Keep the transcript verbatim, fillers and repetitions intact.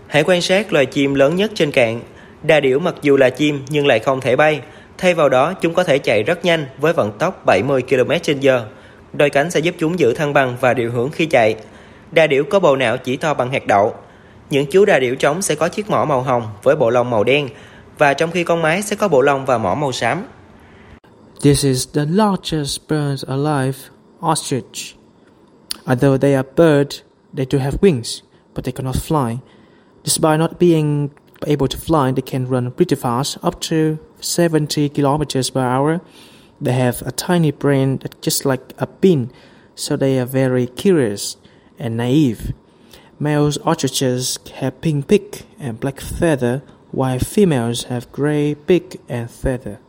Hãy quan sát loài chim lớn nhất trên cạn. Đà điểu mặc dù là chim nhưng lại không thể bay. Thay vào đó, chúng có thể chạy rất nhanh với vận tốc bảy mươi ki lô mét trên giờ. Đôi cánh sẽ giúp chúng giữ thăng bằng và điều hướng khi chạy. Đà điểu có bộ não chỉ to bằng hạt đậu. Những chú đà điểu trống sẽ có chiếc mỏ màu hồng với bộ lông màu đen, và trong khi con mái sẽ có bộ lông và mỏ màu xám. This is the largest bird alive, ostrich. Although they are birds, they do have wings, but they cannot fly. Despite not being able to fly, they can run pretty fast, up to seventy kilometers per hour. They have a tiny brain that's just like a pin, so they are very curious and naive. Male ostriches have pink beak and black feather, while females have gray beak and feather.